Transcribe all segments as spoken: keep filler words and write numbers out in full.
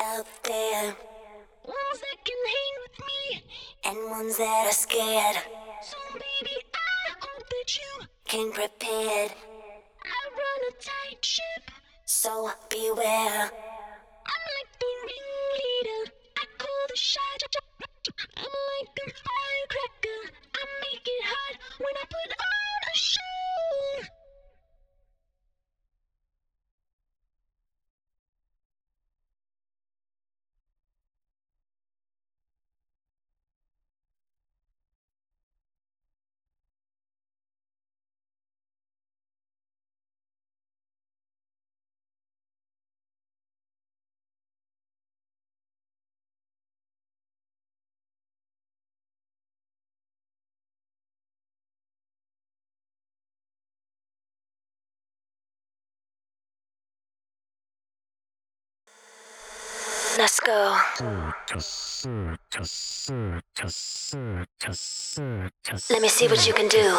out there, ones that can hang with me, and ones that are scared. So baby, I hope that you came prepared. I run a tight ship, so beware. I'm like the ringleader, I call the shots. I'm like a firecracker, I make it hot when I put on a show. Let's go. Let me see what you can do.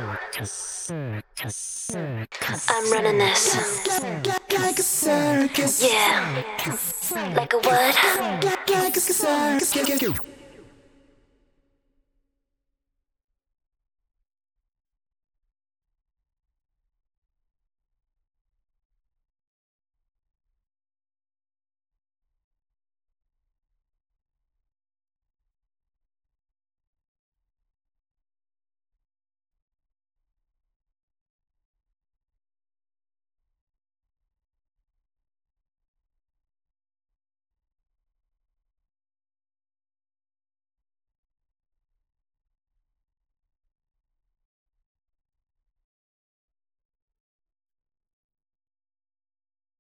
I'm running this. Like a circus. Yeah. Like a what? Like a circus.